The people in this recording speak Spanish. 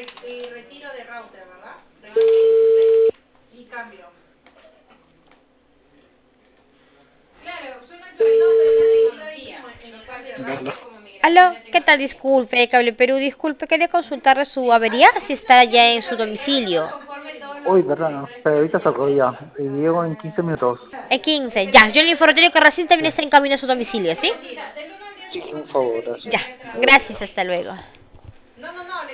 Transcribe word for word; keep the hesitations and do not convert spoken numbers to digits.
y retiro de router, ¿verdad? Tengo aquí, y cambio. Claro, yo no actualizo, no, pero la tecnología en el cambio de router como migración. Aló, ¿qué tal? Disculpe, Cable Perú, disculpe, quería consultarle su avería, si está ya en su domicilio. Uy, perdón, pero ahorita saco ya. Y llego en quince minutos. E quince, ya, yo le informo que recién Sí, también está en camino a su domicilio, ¿sí? sí, un favor, Ya, gracias. gracias, hasta luego.